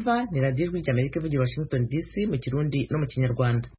mwumva ni radiyo ijwi ry'Amerika ivugira Washington DC mu Kirundi no mu Kinyarwanda.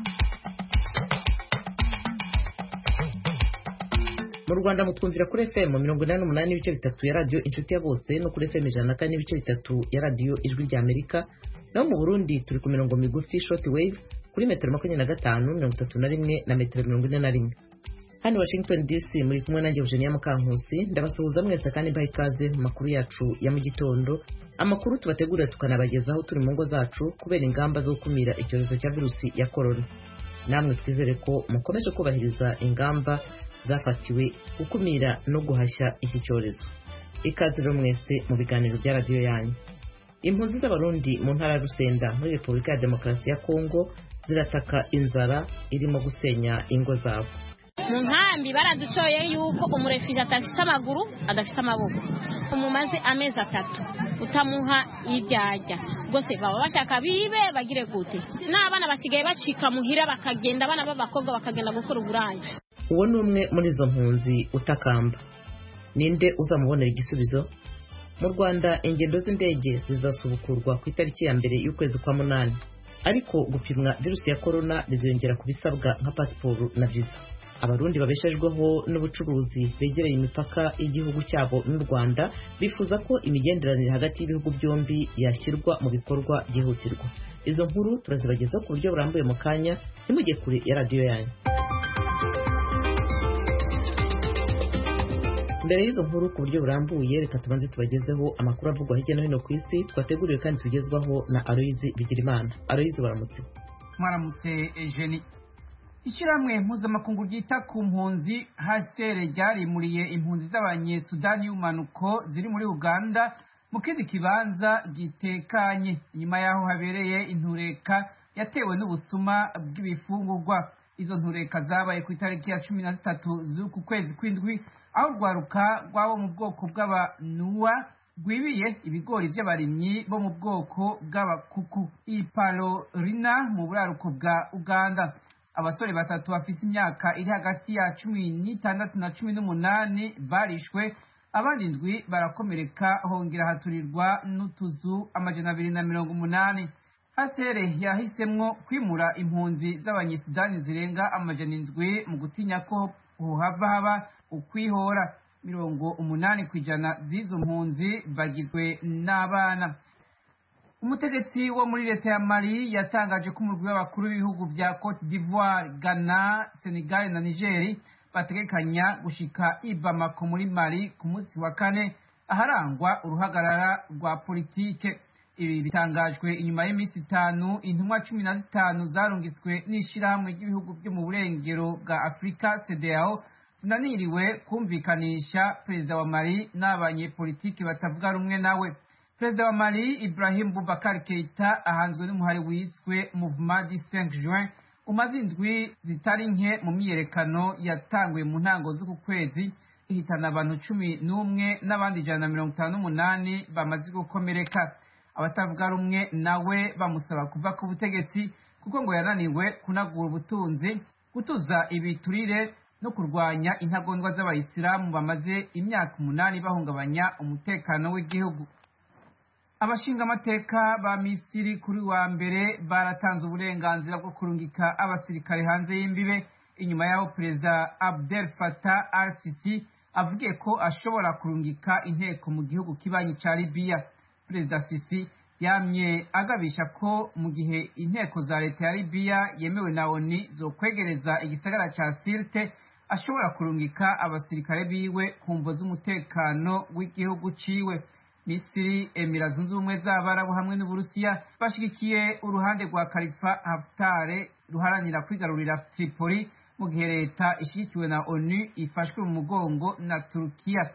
Mu Rwanda mutwumvira kuri FM 88 n'ibice bitatu ya radio Inshuti ya Bose no kuri FM 104 n'ibice bitatu ya radio Ijwi ry'Amerika. Naho mu Burundi turi ku mirongo migufi short wave kuri metero 25, 31 na metero 41. Hano Washington DC muri kumwe nanjye Eugenia Mukankusi ndabasuhuza mwese kandi mbaye ikaze mu makuru yacu ya mu gitondo. Amakuru tubategurira tukanabagezaho turi mu ngo zacu kubera ingamba zo gukumira icyorezo cya virusi ya corona. Namwe twizere ko mukomeje kubahiriza ingamba zafatiwe gukumira no guhashya iki cyorezo. Ikaze rero mwese mu biganiro bya radio yanyu. Impunzi z'Abarundi mu ntara ya Rusenda muri Repubulika ya Demokarasi ya Kongo zirataka inzara irimo gusenya ingo zabo. Mu nkambi baraducoye yuko umurefije atafite amaguru adafite amaboko. Umumaze amezi 3 utamuha ibyajya gose baba bashaka bibe bagire gute. N'abana basigaye bacika muhira bakagenda abana b'abakobwa bakagenda gukora uburaya. Uwo ni umwe muri izo mpunzi utakamba. Ninde uzamubonera igisubizo? Mu Rwanda ingendo z'indege zizasubukurwa ku itariki ya mbere y'ukwezi kwa munani. Ariko gupimwa virusi ya corona bizongera kubisabwa nka pasiporo na visa. Abarundi babeshejweho n'ubucuruzi begereye imipaka y'igihugu cyabo n'u Rwanda bifuza ko imigenderanire hagati y'ibihugu byombi yashyirwa mu bikorwa byihutirwa. Izo nkuru turazibagezaho ku buryo burambuye mu kanya, ntimujye kure ya radio yanyu. Mbere y'izo nkuru ku buryo burambuye reka tubanze tubagezeho amakuru avugwa hirya no hino ku isi twateguriwe kandi tugezwaho na Aloyizi Bigirimana. Aloyizi baramutse. Mwaramutse Eugenie. Ishiramwe mpuzamakungu ryita ku mpunzi HCR ryarimuriye impunzi z'Abanyesudani y'umanuko ziri muri Uganda mu kindi kibanza gitekanye nyuma yaho habereye intureka yatewe n'ubusuma bw'ibifungurwa. Izo ntureka zabaye ku itariki ya 13 z'uku kwezi kw'indwi aho rwaruka rwabo mu bwoko bw'abanuwa rwibiye ibigori by'abarimyi bo mu bwoko bw'abakuku Ipalorina mu buraruko bwa Uganda. Abasore batatu bafise imyaka iri hagati ya 16 na 18 barishwe, abandi ndwi barakomereka hongera haturirwa n'utuzu 280. HCR yahisemwo kwimura impunzi z'Abanyesudani zirenga 700 mu gutinya ko haba ukwihora. 80% z'izo mpunzi bagizwe n'abana. Umutegetsi wo muri leta ya Mali yatangaje ko umurwi w'abakuru b'ibihugu bya Cote d'Ivoire, Ghana, Senegal na Niger bategekanya gushika i Bamako muri Mali ku munsi wa kane aharangwa uruhagarara rwa politike. Ibi bitangajwe inyuma y'imisi 5 intumwa 15 zarungitswe n'ishirahamwe ry'ibihugu byo mu burengero bwa Afrika CEDEAO zinaniriwe kumvikanisha perezida wa Mali n'abanyepolitiki batavuga rumwe nawe. Perezida wa Mali Ibrahim Boubacar Keita ahanzwe n'umuhari wiswe Mouvement du 5 Juin umaze indwi zitari nke mu myiyerekano yatangwe mu ntango z'uku kwezi ihitana abantu 11 n'abandi 158 bamaze gukomereka. Abatavuga rumwe nawe bamusaba kuva ku butegetsi kuko ngo yananiwe kunagura ubutunzi, gutuza ibiturire no kurwanya intagondwa z'abayisilamu bamaze imyaka 8 bahungabanya umutekano w'igihugu. Abashinga amateka ba Misiri kuri wa mbere baratanze uburenganzira bwo kurungika abasirikare hanze y'imbibe inyuma yaho Perezida Abdel Fattah al-Sisi avugiye ko ashobora kurungika inteko mu gihugu kibanyi ca Libya. Perezida Sisi yamye agabisha ko mu gihe inteko za leta ya Libya yemewe na ONU zo kwegereza igisagara ca Sirte ashobora kurungika abasirikare biwe kumvo z'umutekano w'igihugu ciwe. Misiri, Emirates Zunze Ubumwe z'Abarabu hamwe n'Uburusiya bashigikiye uruhande rwa Khalifa Haftar ruharanira kwigarurira Tripoli mu gihe leta ishigikiwe na ONU ifashwe mu mugongo na Turkiya.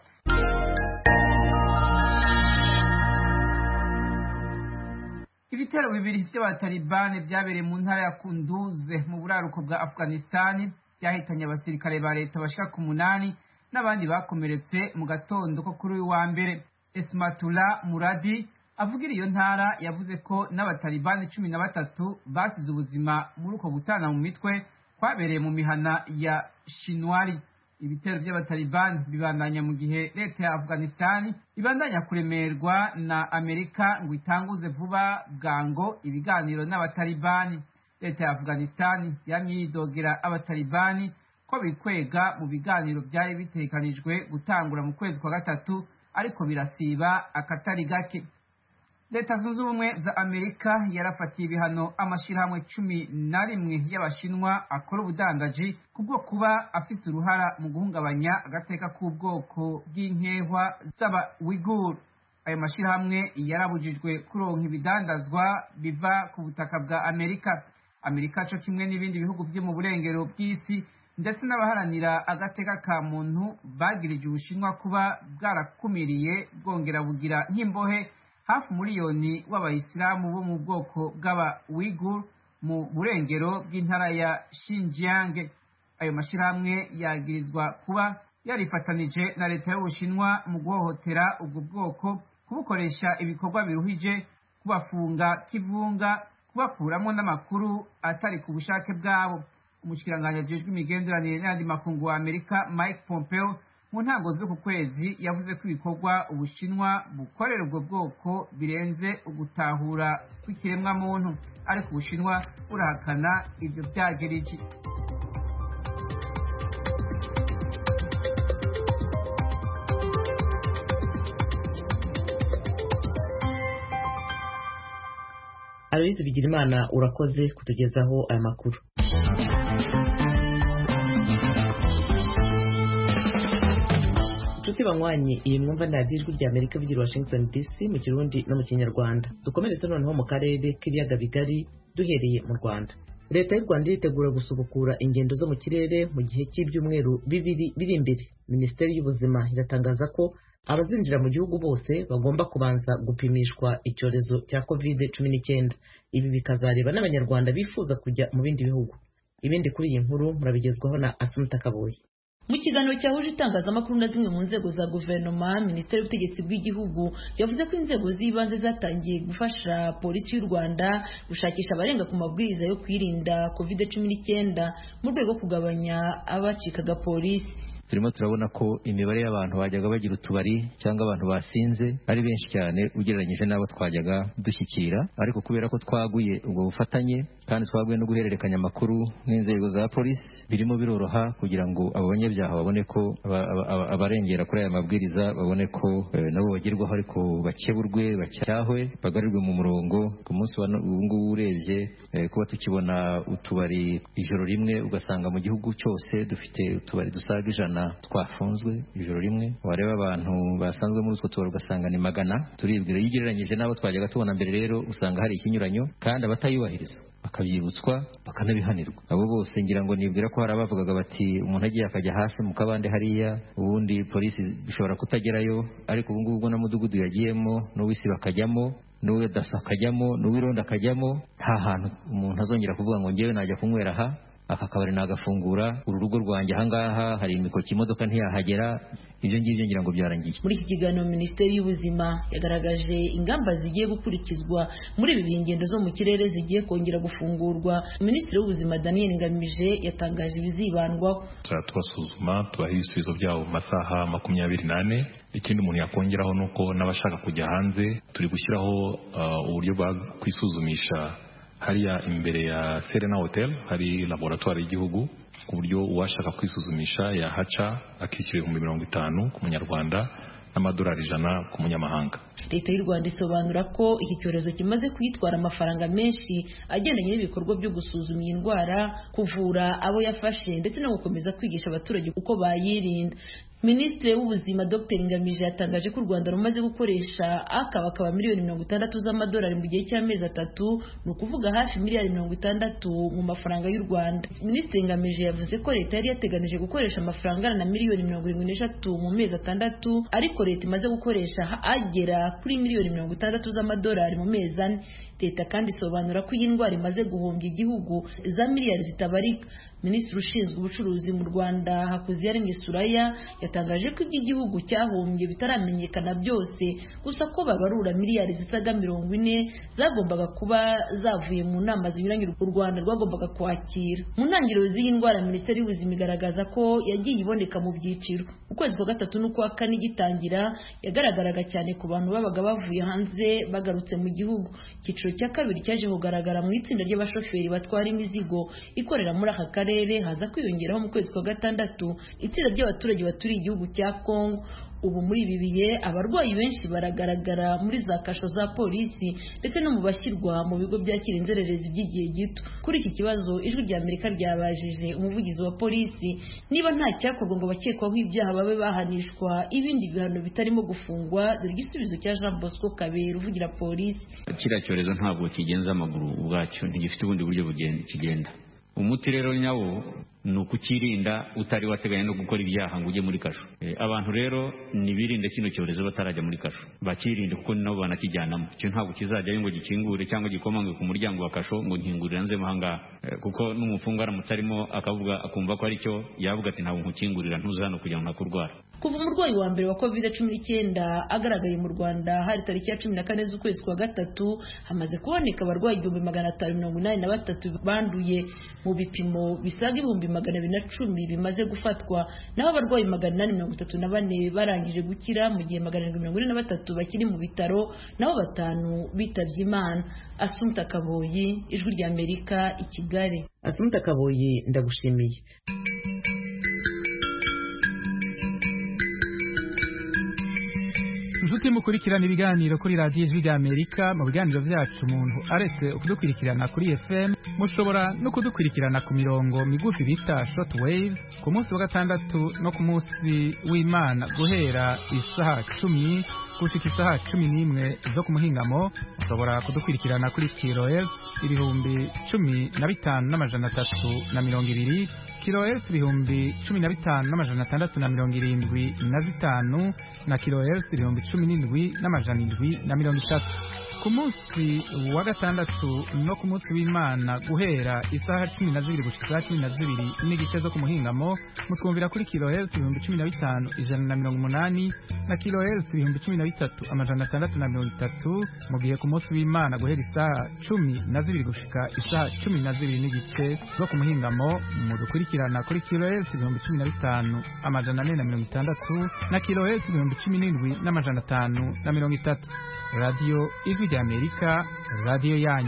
Ibitero bibiri by'abatalibani byabereye mu ntara ya Kunduz mu buraruko bwa Afghanistan byahitanye abasirikare ba leta bashika ku 8 n'abandi bakomeretse mu gatondo ko kuri wa mbere. Esmatullah Muradi avugira iyo ntara yavuze ko n'abatalibani 13 basize ubuzima muri uko gutana mu mitwe kwabereye mu mihana ya Shinwari. ibitero by'abatalibani bibandanya mu gihe leta ya Afghanistan ibandanya kuremerwa na Amerika ngo itanguze vuba bwango ibiganiro n'abatalibani. Leta ya Afghanistan yamye yidogera abatalibani ko bikwega mu biganiro byari bitekanijwe gutangura mu kwezi kwa gatatu, ariko birasiba akatari gake. Leta zunze ubumwe za Amerika yarafatiye ibihano amashirahamwe 11 y'abashinwa akora ubudandaji kubwo kuba afise uruhara mu guhungabanya agateka k'ubwoko bw'inkehwa z'aba Uighur. Ayo mashirahamwe yarabujijwe kuronka ibidandazwa biva ku butaka bwa Amerika cyo kimwe n'ibindi bihugu byo mu burengero bw'isi ndetse n'abaharanira agateka ka muntu bagirije Ubushinwa kuba bwarakumiriye bwongera bugira nk'imbohe hafi miliyoni w'abayisilamu bo mu bwoko bw'aba Uighur mu burengero bw'intara ya Xinjiang. Ayo mashirahamwe yagirizwa kuba yarifatanije na leta y'Ubushinwa mu guhohotera ubwo bwoko, kubukoresha ibikorwa biruhije, kubafunga kivunga, kubakuramo n'amakuru atari ku bushake bwabo. Umushikiranganji ajejwe imigenderanire n'ayandi makungu wa Amerika Mike Pompeo mu ntango z'uku kwezi yavuze ko ibikorwa Ubushinwa bukorera ubwo bwoko birenze ugutahura kw'ikiremwa muntu, ariko Ubushinwa burahakana ibyo byagirije. Aloyizi Bigirimana urakoze kutugezaho aya makuru. Inshuti banywanyi, iyi mwumva ni radiyo ijwi rya Amerika ivugira Washington DC mu Kirundi no mu Kinyarwanda. Dukomereze noneho mu karere k'ibiyaga bigari duhereye mu Rwanda. Leta y'u Rwanda iritegura gusubukura ingendo zo mu kirere mu gihe cy'ibyumweru bibiri biri imbere. Minisiteri y'Ubuzima iratangaza ko abazinjira mu gihugu bose bagomba kubanza gupimishwa icyorezo cya COVID-19. Ibi bikazareba n'Abanyarwanda bifuza kujya mu bindi bihugu. Ibindi kuri iyi nkuru murabigezwaho na Asumta Kaboyi. Mu kiganiro cyahuje itangazamakuru na zimwe mu nzego za guverinoma, Minisiteri y'Ubutegetsi bw'Igihugu yavuze ko inzego z'ibanze zatangiye gufasha polisi y'u Rwanda gushakisha abarenga ku mabwiriza yo kwirinda COVID-19 mu rwego rwo kugabanya abacikaga polisi. Turimo turabona ko imibare y'abantu bajyaga bagira utubari cyangwa abantu basinze ari benshi cyane ugereranyije n'abo twajyaga dushyikira, ariko kubera ko twaguye ubwo bufatanye kandi twaguye no guhererekanya amakuru n'inzego za polisi, birimo biroroha kugira ngo abo banyabyaha babone ko abarengera kuri aya mabwiriza babone ko nabo bagerwaho, ariko bakeburwe, bacyahwe, bagarirwe mu murongo. Ku munsi wa ngubu urebye kuba tukibona utubari ijoro rimwe, ugasanga mu gihugu cyose dufite utubari dusaga 100 twafunzwe ijoro rimwe. Wareba abantu basanzwe muri utwo tubari ugasanga ni 100. Turibwira yigereranyije n'abo twajyaga tubona mbere, rero usanga hari ikinyuranyo, kandi abatayubahiriza bakabibutswa bakanabihanirwa. Abo bose ngira ngo nibwira ko hari abavugaga bati umuntu agiye akajya hasi mu kabande hariya, ubundi polisi bishobora kutagerayo, ariko ubu ngubu na mudugudu yagiyemo n'uwisi bakajyamo, n'uwe daso akajyamo, n'uwironda akajyamo, nta hantu umuntu azongera kuvuga ngo ngewe najya kunywera aha, aka kabari nagafungura, uru rugo rwanjye ahangaha hari imikoki imodoka ntiyahagera. Ibyo ngibyo ngira ngo byarangiye. Muri iki kiganiro Minisiteri y'Ubuzima yagaragaje ingamba zigiye gukurikizwa muri ibi ingendo zo mu kirere zigiye kongera gufungurwa. Minisitiri w'Ubuzima Daniel Ngamije yatangaje ibizibandwaho. Tubasuzuma, tubaha ibisubizo byabo mu masaha 24. Ikindi umuntu yakongeraho nuko n'abashaka kujya hanze turi gushyiraho uburyo bwo kwisuzumisha hariya imbere ya Serena Hotel, hari laboratoire y'igihugu, ku buryo uwashaka kwisuzumisha yahaca akishyura 50 ku munyarwanda n'amadolari 100 ku munyamahanga. Leta y'u Rwanda isobanura ko iki cyorezo kimaze kwitwara amafaranga menshi agendanye n'ibikorwa byo gusuzuma iyi ndwara, kuvura abo yafashe ndetse no gukomeza kwigisha abaturage uko bayirinda. Minisitiri w'Ubuzima Dr Ngamije yatangaje ko u Rwanda rumaze gukoresha akabakaba miliyoni 60 z'amadolari mu gihe cy'amezi 3, ni ukuvuga hafi miliyari 60 mu mafaranga y'u Rwanda. Minisitiri Ngamije yavuze ko leta yari yateganije gukoresha amafaranga na miliyoni 73 mu mezi 6, ariko leta imaze gukoresha agera kuri miliyoni 60 z'amadolari mu mezi 4. leta kandi isobanura ko iyi ndwara imaze guhombya igihugu za miliyari zitabarika. Minisitiri ushinzwe ubucuruzi mu Rwanda Hakuziyaremye Suraya yatangaje ko iby'igihugu cyahombye bitaramenyekana byose, gusa ko babarura miliyari zisaga 40 zagombaga kuba zavuye mu nama zinyuranye u Rwanda rwagombaga kwakira. Mu ntangiriro z'iyi ndwara Minisiteri y'Ubuzima igaragaza ko yagiye iboneka mu byiciro. Ukwezi kwa gatatu n'ukwa kane gitangira yagaragaraga cyane ku bantu babaga bavuye hanze bagarutse mu gihugu. Icyiciro cya kabiri cyaje kugaragara mu itsinda ry'abashoferi batwara imizigo ikorera muri aka karere, haza kwiyongeraho mu kwezi kwa gatandatu itsinda ry'abaturage baturiye igihugu cya Kongo. Ubu muri ibi bihe abarwayi benshi baragaragara muri za kasho za polisi ndetse no mu bashyirwa mu bigo byakira inzererezi by'igihe gito. Kuri iki kibazo Ijwi rya Amerika ryabajije umuvugizi wa polisi niba nta cyakorwa ngo abakekwaho ibyaha babe bahanishwa ibindi bihano bitarimo gufungwa. Dore igisubizo cya Jean Bosco Kabera uvugira polisi. Kiriya cyorezo ntabwo kigenza amaguru ubwacyo, ntigifite ubundi buryo kigenda. Umuti rero nyawo ni ukukirinda utari wateganya no gukora ibyaha ngo ujye muri kasho. Abantu rero nibirinde kino cyorezo batarajya muri kasho, bakirinde kuko nabo banakijyanamo. Cyo ntabwo kizajyayo ngo gikingure cyangwa gikomange ku muryango wa kasho ngo nkingurira nze mahanga, kuko n'umufungo aramutse arimo akavuga akumva ko ari cyo yavuga ati ntabwo nkukingurira ntuza hano kugira ngo ntakurwara. Kuva umurwayi wa mbere wa COVID-19 agaragaye mu Rwanda hari tariki ya 14 z'ukwezi kwa gatatu, hamaze kuboneka abarwayi 583 banduye mu bipimo bisaga 210 bimaze gufatwa, naho abarwayi 834 barangije gukira, mu gihe 743 bakiri mu bitaro, naho 5 bitavye Imana. Assumpta Kaboyi, Ijwi rya Amerika, i Kigali. Assumpta Kaboyi, ndagushimiye. Inshuti mukurikirana ibiganiro kuri radiyo Ijwi rya Amerika, mu biganiro byacu umuntu aretse kudukurikirana kuri FM, mushobora no kudukurikirana ku mirongo migufi bita short waves ku munsi wa gatandatu no ku munsi w'Imana guhera isaha 10 gushika isaha 11 zo ku muhingamo. Mushobora kudukurikirana kuri kilohertz 15,320, kilohertz 15,675 na kilohertz 17,730. Ku munsi wa gatandatu no ku munsi w'Imana guhera isaha 12 gushika 12 n'igice zo ku muhingamo, mutwumvira kuri kilohertz 15,180 na kilohertz 13,630. mu gihe ku munsi w'Imana guhera isaha 12 gushika isaha 12 n'igice zo ku muhingamo, mudukurikirana kuri kilohertz 15,460 na kilohertz 17,530. Radio Ijwi rya Amerika, radio yanyu.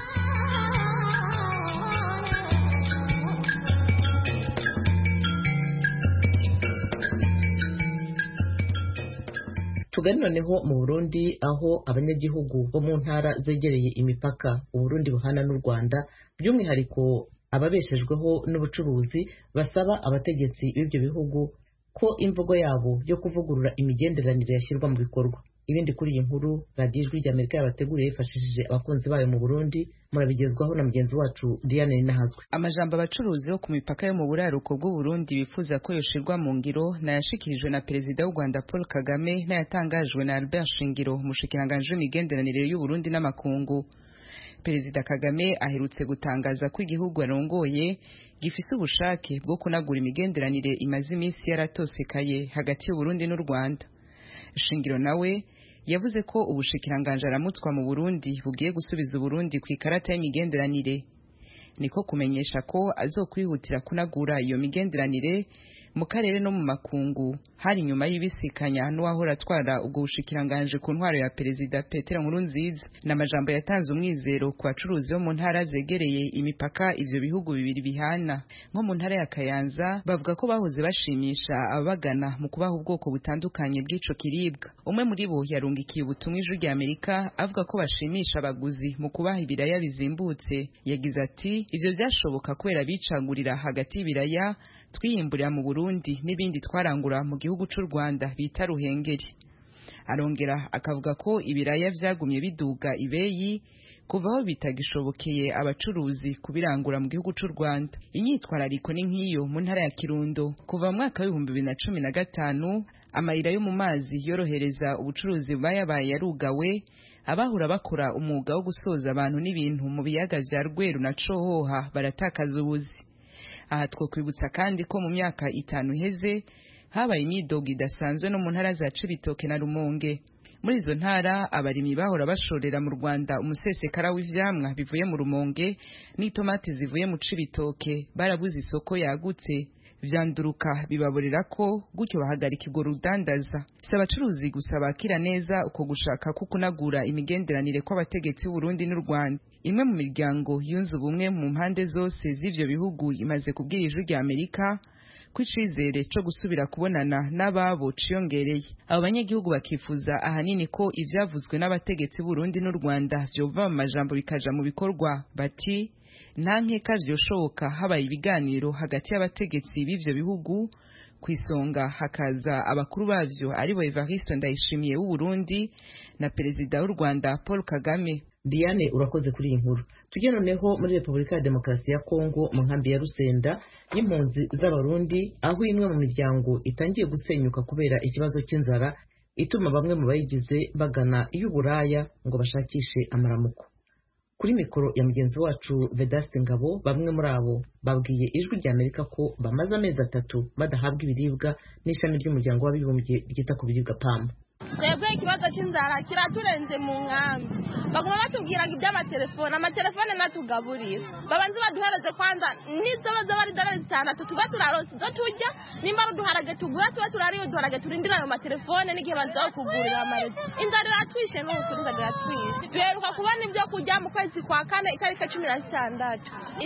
Tugari noneho mu Burundi, aho abanyagihugu bo mu ntara zegereye imipaka Uburundi buhana n'u Rwanda, by'umwihariko ababeshejweho n'ubucuruzi, basaba abategetsi b'ibyo bihugu ko imvugo yabo yo kuvugurura imigenderanire yashyirwa mu bikorwa. Ibindi kuri iyi nkuru radiyo Ijwi rya Amerika yabateguriye yifashishije abakunzi bayo mu Burundi, murabigezwaho na mugenzi wacu Diane Ninahazwe. Amajambo abacuruzi bo ku mipaka yo mu buraruko bw'u Burundi bifuza ko yoshirwa mu ngiro nayashikirijwe na Perezida w'u Rwanda Paul Kagame n'ayatangajwe na Albert Shingiro, umushikiranganje w'imigenderanire y'u Burundi n'amakungu. Perezida Kagame aherutse gutangaza ko igihugu arongoye gifise ubushake bwo kunagura imigenderanire imaze iminsi yaratosekaye hagati y'u Burundi n'u Rwanda. Shingiro nawe yavuze ko ubushikiranganje aramutswa mu Burundi bugiye gusubiza Burundi ku ikarata y'imigenderanire, niko kumenyesha ko azokwihutira kunagura iyo migenderanire mu karere no mu makungu, hari nyuma y'ibisikanya n'uwahora atwara ubwo bushikiranganje ku ntwaro ya Perezida Petero Nkurunziza. N'amajambo yatanze umwizero ku bacuruzi bo mu ntara zegereye imipaka ivyo bihugu bibiri bihana. Nko mu ntara ya Kayanza bavuga ko bahoze bashimisha ababagana mu kubaha ubwoko butandukanye bw'ico kiribwa. Umwe muri bo yarungikiye ubutumwa Ijwi rya Amerika avuga ko bashimisha abaguzi mu kubaha ibiraya bizimbutse. Yagize ati ivyo vyashoboka kubera bicagurira hagati y'ibiraya twiyimburira mu Burundi n'ibindi twarangura mu gihugu c'u Rwanda bita ruhengeri. Arongera akavuga ko ibiraya vyagumye biduga ibeyi kuvaho bitagishobokeye abacuruzi kubirangura mu gihugu c'u Rwanda. Inyitwarariko ni nk'iyo mu ntara ya Kirundo kuva mu mwaka wa 2015 amayira yo mu mazi yorohereza ubucuruzi bayabaye yarugawe, abahura bakora umwuga wo gusoza abantu n'ibintu mu biyaga vya Rweru na Cohoha baratakaza ubuzi. Aha twokwibutsa kandi ko mu myaka 5 iheze habaye imyidogo idasanzwe no mu ntara za Cibitoke na Rumonge. Muri izo ntara abarimyi bahora bashorera mu Rwanda umusesekara w'ivyamwa bivuye mu Rumonge n'itomati zivuye mu Cibitoke barabuze isoko yagutse, vyanduruka bibaborera ko gutyo bahagarika irwo rudandaza. Si abacuruzi gusa bakira neza uko gushaka ko kunagura imigenderanire kw'abategetsi b'u Burundi n'u Rwanda. Imwe mu miryango yunze ubumwe mu mpande zose z'ivyo bihugu imaze kubwira Ijwi rya Amerika ko icizere co gusubira kubonana n'ababo ciyongereye. Abo banyagihugu bakifuza ahanini ko ivyavuzwe n'abategetsi b'u Burundi n'u Rwanda vyova mu majambo bikaja mu bikorwa. Bati nta nkeka vyoshoboka habaye ibiganiro hagati y'abategetsi b'ivyo bihugu, kwisonga hakaza abakuru bavyo aribo Evariste Ndayishimiye w'u Burundi na Perezida w'u Rwanda Paul Kagame. Diane, urakoze kuri iyi nkuru. Tujye noneho muri Repubulika ya Demokarasi ya Kongo mu nkambi ya Rusenda y'impunzi z'Abarundi, aho imwe mu miryango itangiye gusenyuka kubera ikibazo cy'inzara ituma bamwe mu bayigize bagana iy'uburaya ngo bashakishe amaramuko. Kuri mikoro ya mugenzi wacu Vedaste Ngabo, bamwe muri abo babwiye Ijwi rya Amerika ko bamaze amezi 3 badahabwa ibiribwa n'ishami ry'umuryango w'abibumbye ryita ku biribwa PAM. Twebwe ikibazo cy'inzara kiraturenze mu nkambi. Baguma batubwira ngo iby'amatelefone, amatelefone natugaburira. Babanze baduhereze kwanza nizo baza bari $6 tuba turaronse zo tujya, nimba ruduharage tugura tuba turariyo duharage turindira ayo matelefone n'igihe baza kugurira amarezi. Inzara iratwishe n'ukuri inzara iratwishe. Duheruka kubona ibyo kujya mu kwezi kwa 4 itariki 16.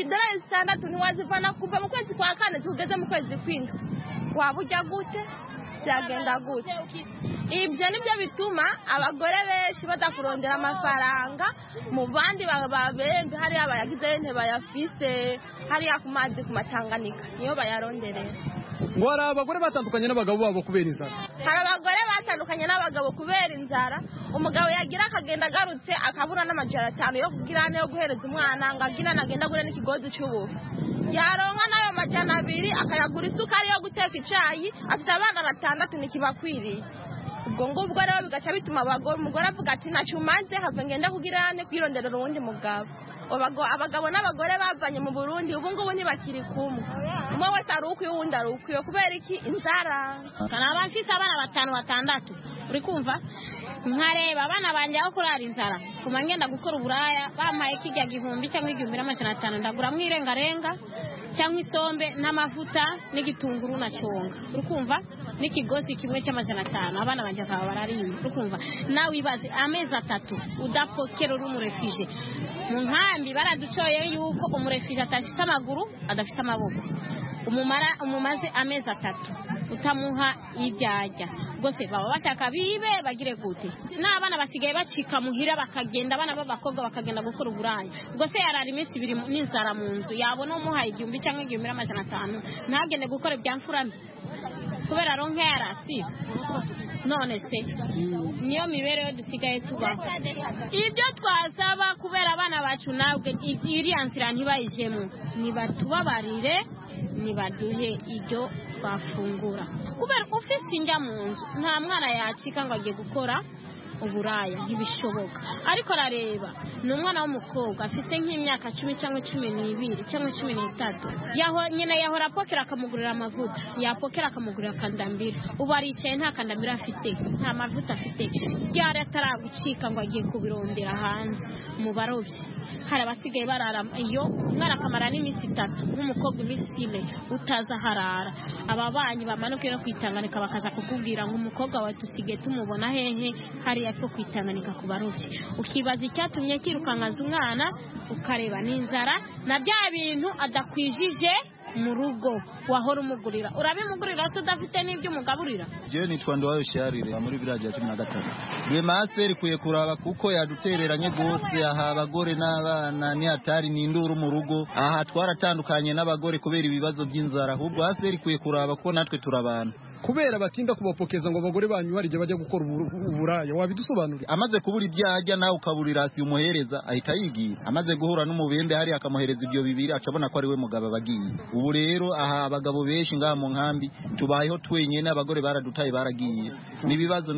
$6 ntiwazivana kuva mu kwezi kwa 4 tugeze mu kwezi kw'indwi. Wabujya gute? Byagenda gute? Ibyo nibyo bituma abagore benshi badakurondera amafaranga mu bandi babembe hari abayagize ntebe bayafise hari akumazi ku Matanganika niyo bayaronderera. Ngo hari abagore batandukanye n'abagabo babo kubera inzara. Hari abagore batandukanye n'abagabo kubera inzara, umugabo yagira akagenda agarutse akabura n'amajana 5 yo kugira yo guhereza umwana ngo agira nagenda gure n'ikigozi cy'ubufu. Yaronka nayo majana 2 akayagura isukari yo guteka icayi, afite abana 6 nikibakwiriye. Ubwo ngubwo rero bigaca bituma umugore avuga ati nacumaze have ngenda kugira ne kwironderera uwundi mugabo. Abagabo n'abagore bavanye mu Burundi ubu ngubu ntibakiri kumwe. Umwe wese arukwiye uwundi arukwiye kubera iki? Inzara. Kana abafise abana 5-6 uri kumva nkareba abana banje aho kurara inzara kuma ngenda gukora uburaya bampaye kijya gihumbi cyangwa 1500 ndagura mwirengarenga cyangwa isombe n'amavuta n'igitunguru na cyonga uri kumva n'ikigozi kimwe cy'amajana 5 abana banje akaba bararimba uri kumva nawe ibaze amezi 3 udapokera uri umurefije mu nkambi baraducoye yuko umurefije atafite amaguru adafite amaboko umumaze amezi 3 utamuha ibyajya gose baba bashaka bibe bagire gute n'abana basigaye bacika muhira bakagenda abana b'abakobwa bakagenda gukora uburaya gose yarara iminsi 2 n'inzara mu nzu yabona umuhaye 1000 cyangwa 1500 ntagende gukora ibyamfurami kubera ronke yarasi none se niyo mibereho dusigaye tubaho. Ibyo twasaba kubera abana bacu nabwe iriya nzira ntibayijemo nibatubabarire nibaduhe ibyo twafungura kubera ufite injya mu nzu nta mwana yacika ngo agiye gukora uburaya ntibishoboka ariko arareba ni umwana w'umukobwa afite nk'imyaka 10 cyangwa 12 cyangwa 13 yaho nyine yahora apokera akamugurira amavuta yapokera akamugurira kandambira ubu aricaye nta kandambira afite nta mavuta afite byari ataragucika ngo agiye kubirondera hanze mu barobyi hari abasigaye barara iyo umwana akamara n'iminsi 3 nk'umukobwa iminsi 4 utaza harara ababanyi bamanuke no kwitanganika bakaza kukubwira ngo umukobwa wawe tusigaye tumubona hehe hari yapfo kwitanganika ku barobyi ukibaza icyatumye kirukangaza umwana ukareba n'inzara na bya bintu adakwijije mu rugo wahora umugurira urabimugurira se udafite n'ibyo umugaburira. Je nitwa Ndwayo Sharire muri village ya 13 rwe master kuye kuraba kuko yadutereranye gose aha abagore n'abana ni atari n'induru mu rugo aha twaratandukanye n'abagore kubera ibibazo by'inzara ahubwo master kuye kuraba ko natwe turabana kubera batinda kubapokeza ngo abagore banyu hari igihe bajya gukora uburaya wabidusobanurira amaze kubura ibyajya nawe ukaburira si umuhereza ahita yigira amaze guhura n'umubembe hari akamuhereza ibyo bibiri acabona ko ari we mugabo bagiye ubu rero aha abagabo benshi ngaha mu nkambi tubayeho twenyene abagore baradutaye baragiye nibibazo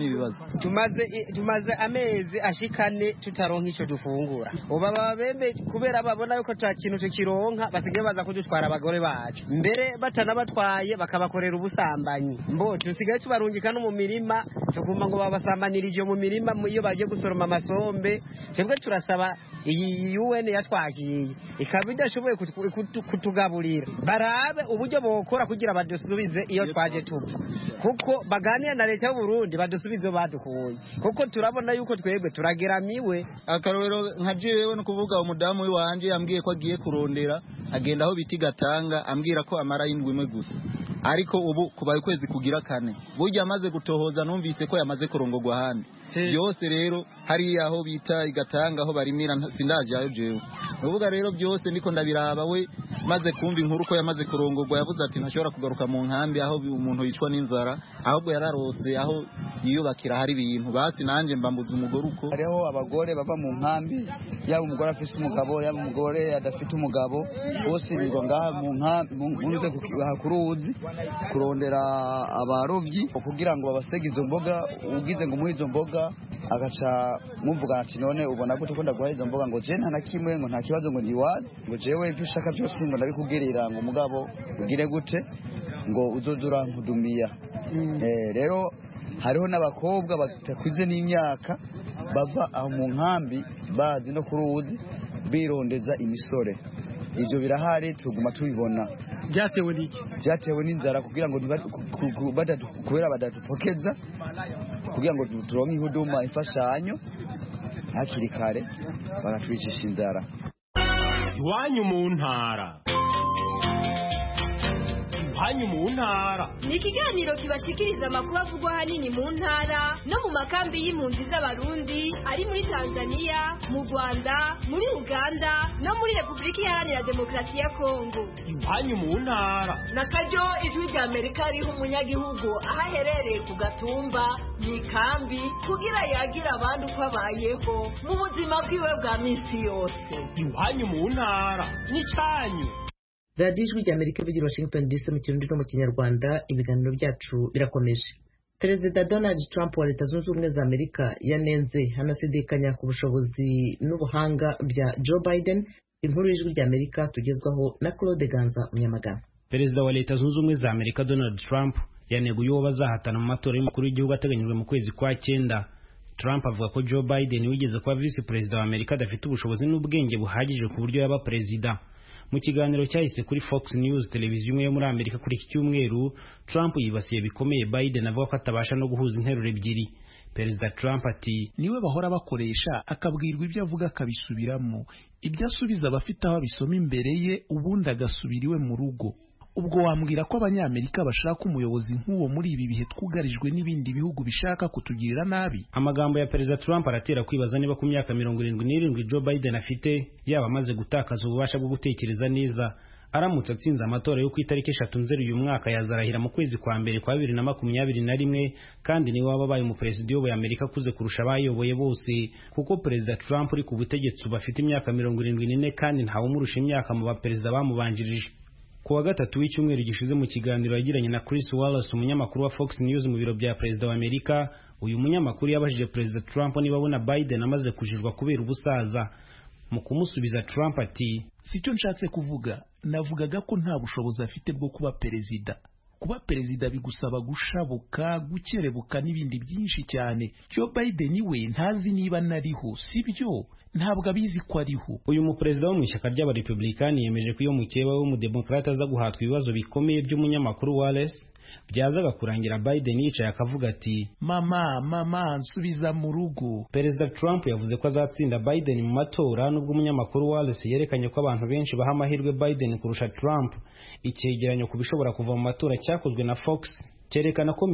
tumaze amezi ashikane tutaronka ico dufungura ubu ababembe kubera babona yuko ta kintu tukironka basigaye baza kudutwara abagore bacu mbere batanabatwaye bakabakorera ubusambanyi mbo tusigaye tubarungika no mu mirima tuguma ngo babasambanirije mu mirima iyo bagiye gusoroma amasombe twebwe turasaba iyi UN yatwakiye ikaba idashoboye kutugaburira barabe uburyo bokora kugira badusubize iyo twaje tupfa kuko baganira na leta y'u Burundi badusubize badukuye kuko turabona yuko twebwe turageramiwe akarorero nka jewe no kuvuga umudamu wanje yambwiye ko agiye kurondera agenda aho biti gatanga ambwira ko amara y'indwi imwe gusa ariko ubu kubaye ukwezi kugira kane burya amaze gutohoza numvise ko yamaze kurongorwa handi byose rero hari aho bita igatanga aho barimira sindajayo jewe uvuga rero byose niko ndabiraba we maze kumva inkuru ko yamaze kurongorwa yavuze ati ntashobora kugaruka mu nkambi aho umuntu yicwa n'inzara ahubwo yararose aho yiyubakira hari ibintu basi nanje mbambuza umugore uko hariho abagore baba mu nkambi yaba umugore afite umugabo yaba umugore adafite umugabo bose birirwa ngaha mu nkambi kuruzi kurondera abarobyi kugira ngo babasege izo mboga ugize ngo muri izo mboga agaca muvuga ati none ubona gute ko ndaguha izo mboga ngo je nta na kimwe ngo nta kibazo ngo ndiwazi ngo jewe ibyo ushaka byose ngo ndabikubwirira ngo mugabo ugire gute ngo uzozura nkudumiya rero hariho n'abakobwa batakuze n'imyaka bava aho mu nkambi bazi no kuruzi birondeza imisore ibyo birahari tuguma tubibona byatewe n'iki byatewe n'inzara kugira ngo kubera badadupokeza kugira ngo turonke ihuduma imfashanyo hakiri kare bagatwicisha inzara iwanyu mu ntara hanyu mu ntara ni ikiganiro kibashikiriza amakuru avugwa hanini mu ntara no mu makambi y'impunzi z'abarundi ari muri Tanzania mu Rwanda muri Uganda no muri Repubulika Iharanira Demokarasi ya Kongo hanyu mu ntara na karyo ijwi rya Amerika riha umunyagihugu aho aherereye ku gatumba mu ikambi kugira yagira abandi uko abayeho mu buzima bwiwe bwa minsi yose hanyu mu ntara ni cyanyu radiyo ijwi rya Amerika bigira Washington DC mu kirundi no mu kinyarwanda ibiganiro byacu birakomeje. Perezida Donald Trump wa Leta Zunze Ubumwe za Amerika yanenze hanashidikanya ku bushobozi n'ubuhanga bya Joe Biden. Inkuru y'ijwi rya Amerika tugezwaho na Claude Ganza Munyamagana. Perezida wa Leta Zunze Ubumwe za Amerika Donald Trump yaneguye uwo bazahatana mu matora y'umukuru w'igihugu ateganyijwe mu kwezi kwa 9. Trump avuga ko Joe Biden wigeze kuba vice perezida wa Amerika adafite ubushobozi n'ubwenge buhagije ku buryo yaba perezida. Mu kiganiro cyahise kuri Fox News televiziyo imwe yo muri Amerika kuri iki cyumweru, Trump yibasiye bikomeye Biden avuga ko atabasha no guhuza interuro ebyiri. Perezida Trump ati niwe bahora bakoresha akabwirwa ibyo avuga akabisubiramo, ibyo asubiza abafite aho abisoma imbere ye ubundi agasubira iwe mu rugo. Ubwo wambwira ko abanyamerika bashaka umuyobozi nk'uwo muri ibi bihe twugarijwe n'ibindi bihugu bishaka kutugirira nabi? Amagambo ya Perezida Trump aratera kwibaza niba ku myaka 77 Joe Biden afite yaba amaze gutakaza ububasha bwo gutekereza neza. Aramutse atsinze amatora yo ku itariki 3 Nzeri uyu mwaka yazarahira mu kwezi kwa mbere kwa 2021 kandi niwe wabaye umuperezida uyoboye Amerika kuze kurusha abayoboye bose, kuko Perezida Trump uri ku butegetsi bafite imyaka 74 kandi ntawe umurusha imyaka mu baperezida bamubanjirije. Kuwa gatatu w'icyumweru gishize mu kiganiro yagiranye na Chris Wallace umunyamakuru wa Fox News mu biro bya Perezida wa Amerika, uyu munyamakuru yabajije Perezida Trump niba abona Biden amaze kujirwa kubera ubusaza. Mu kumusubiza Trump ati sicyo nshatse kuvuga, navugaga ko nta bushobozi afite bwo kuba perezida. Kuba perezida bigusaba gushabuka, gukerebuka n'ibindi byinshi cyane. Joe Biden we ntazi niba nariho, sibyo? Ntabwo abizi ko ariho. Uyu muperezida wo mu ishyaka ry'abarepublikani yemeje ko iyo mukeba w'umudemokrata aza guhatwa ibibazo bikomeye by'umunyamakuru Wallace byazaga kurangira Biden yicaye akavuga ati mama nsubiza mu rugo. Perezida Trump yavuze ko azatsinda Biden mu matora nubwo umunyamakuru Wallace yerekanye ko abantu benshi baha amahirwe Biden kurusha Trump. Icyegeranyo ku bishobora kuva mu matora cyakozwe na Fox cyerekana ko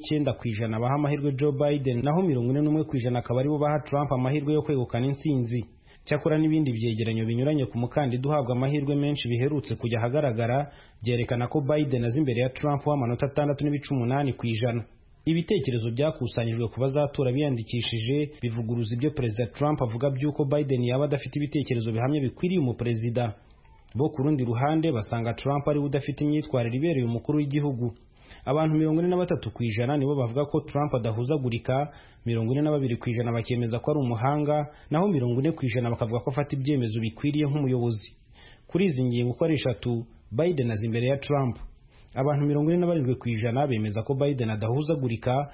49% baha amahirwe Joe Biden naho 41% akaba aribo baha Trump amahirwe yo kwegukana intsinzi. cyakora n'ibindi byegeranyo binyuranye ku mukandida uhabwa amahirwe menshi biherutse kujya ahagaragara byerekana ko Biden azi imbere ya Trump w'amanota 6.8%. Ibitekerezo byakusanyijwe ku bazatora biyandikishije bivuguruza ibyo Perezida Trump avuga by'uko Biden yaba adafite ibitekerezo bihamye bikwiriye umuperezida. Bo ku rundi ruhande basanga Trump ari udafite imyitwarire ibereye umukuru w'igihugu. Abantu 43% nibo bavuga ko Trump adahuzagurika, 42% bakemeza ko ari umuhanga, naho 40% bakavuga ko afata ibyemezo bikwiriye nk'umuyobozi. Kuri izi ngingo uko ari 3, Biden azi imbere ya Trump. Abantu 47% bemeza ko Biden adahuzagurika,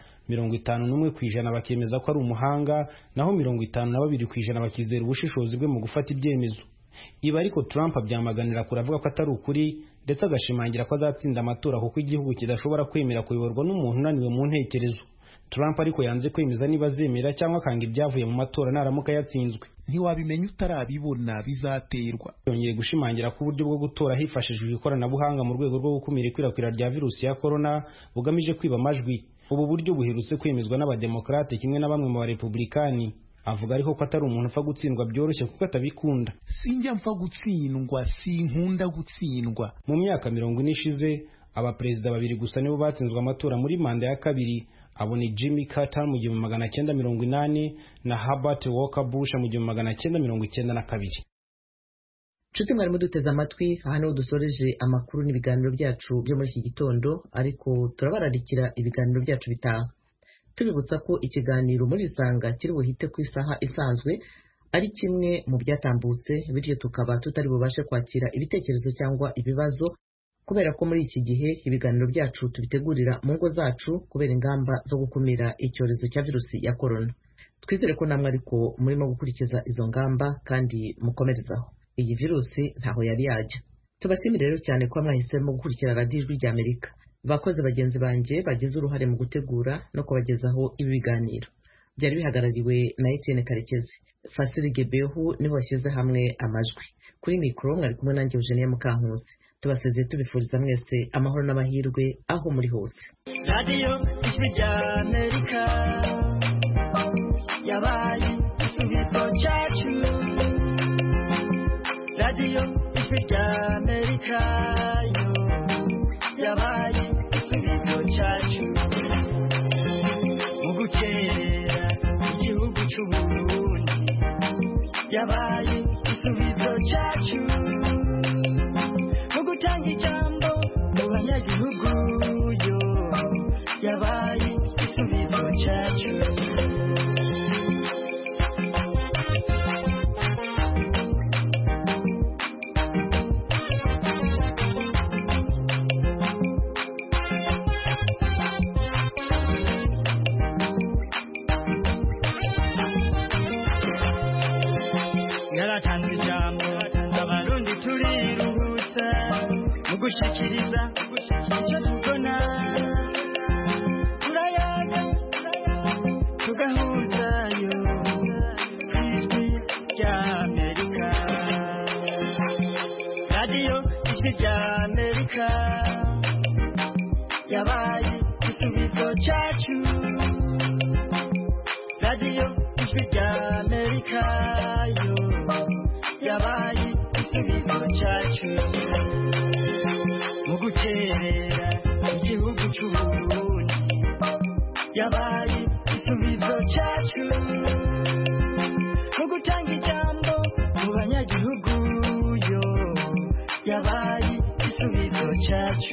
51% bakemeza ko ari umuhanga, naho 52% bakizera ubushishozi bwe mu gufata ibyemezo. Iba ariko Trump abyamaganira kuravuga ko atari ukuri, ndetse agashimangira ko azatsinda amatora kuko igihugu kidashobora kwemera kuyoborwa n'umuntu unaniwe mu ntekerezo. Trump ariko yanze kwemeza niba azemera cyangwa akanga ibyavuye mu matora naramuka yatsinzwe. Ntiwabimenya utarabibona bizaterwa. Yongeye gushimangira ko uburyo bwo gutora hifashishijwe ikoranabuhanga mu rwego rwo gukumira ikwirakwira rya virusi ya corona bugamije kwiba amajwi. Ubu buryo buherutse kwemezwa n'abademokrate kimwe na bamwe mu barepublikani. Avuga ariko ko atari umuntu upfa gutsindwa byoroshye kuko atabikunda. Sinjya mpfa gutsindwa, sinkunda gutsindwa. Mu myaka 40 ishize abaperezida babiri gusa nibo batsinzwe amatora muri manda ya kabiri. Abo ni Jimmy Carter mu 1980 na Herbert Walker Bush mu 1992. Nshuti mwari muduteze amatwi, aha niho dusoreje amakuru n'ibiganiro byacu byo muri iki gitondo, ariko turabararikira ibiganiro byacu bitaha. Tubibutsa ko ikiganiro muri Isanga kiri buhite ku isaha isanzwe ari kimwe mu byatambutse, bityo tukaba tutari bubashe kwakira ibitekerezo cyangwa ibibazo kubera ko muri iki gihe ibiganiro byacu tubitegurira mu ngo zacu kubera ingamba zo gukumira icyorezo cya virusi ya corona. Twizere ko namwe ariko murimo gukurikiza izo ngamba kandi mukomerezaho. Iyi virusi ntaho yari yajya. Tubashimire rero cyane ko mwahisemo gukurikira Radio Ijwi rya Amerika. Bakoze bagenzi banjye bagize uruhare mu gutegura no kubagezaho ibi biganiro. Byari bihagarariwe na Etienne Karekezi. Fasiri Gebehu niho washyize hamwe amajwi. Kuri mikoro mwari kumwe nanjye Eugenie Mukankusi. Tubasezeye tubifuriza mwese amahoro n'amahirwe aho muri hose. Radio Ijwi rya Amerika yabaye igisubizo cyacu. Radio Ijwi rya Amerika yabaye igisubizo cyacu. Mu gukerera igihugu cy'u Burundi yabaye igisubizo cyacu. Mu gutanga ijambo mu banyagihugu yo yabaye igisubizo cyacu. Yaratanze ijambo abarundi turiruhutsa mu gushikiriza icyo tubona, turayaga tugahuzayo Ijwi rya Amerika. Radio Ijwi rya Amerika yabaye igisubizo cyacu. Radio Ijwi rya Amerika yo yabaye igisubizo cyacu. Mu gukerera igihugu cy'u Burundi yabaye igisubizo cyacu. Mu gutanga ijambo mu banyagihugu yo yabaye igisubizo cyacu.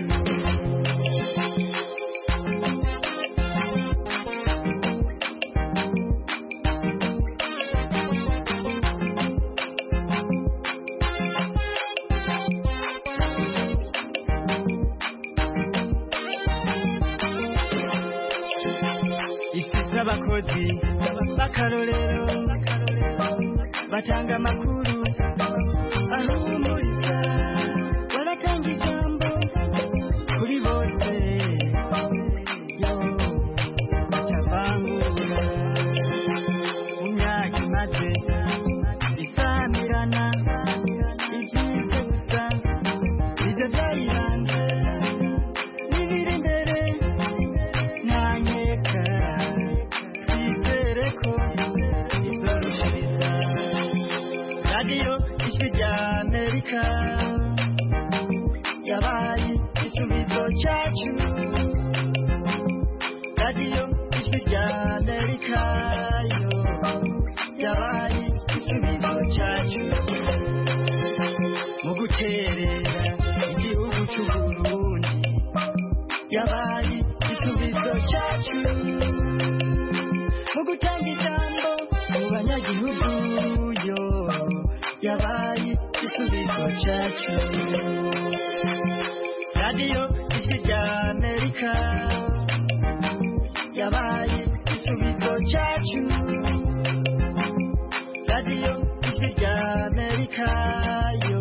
Abakozi b'akarorero batanga amakuru ahumuriza, baratanga ijambo kuri bose yo batavangura. Mu myaka imaze isamirana ibyiza gusa ibyo byayiranze n'ibiri imbere nta nkeka. cyacu radiyo ijwi rya amerika yo yabaye igisubizo cyacu mu guterera igihugu cy'uburundi yabaye igisubizo cyacu mu gutanga ijambo mu banyagihugu yo yabaye igisubizo cyacu radiyo ijwi rya amerika yabaye igisubizo cyacu radiyo ijwi rya amerika yo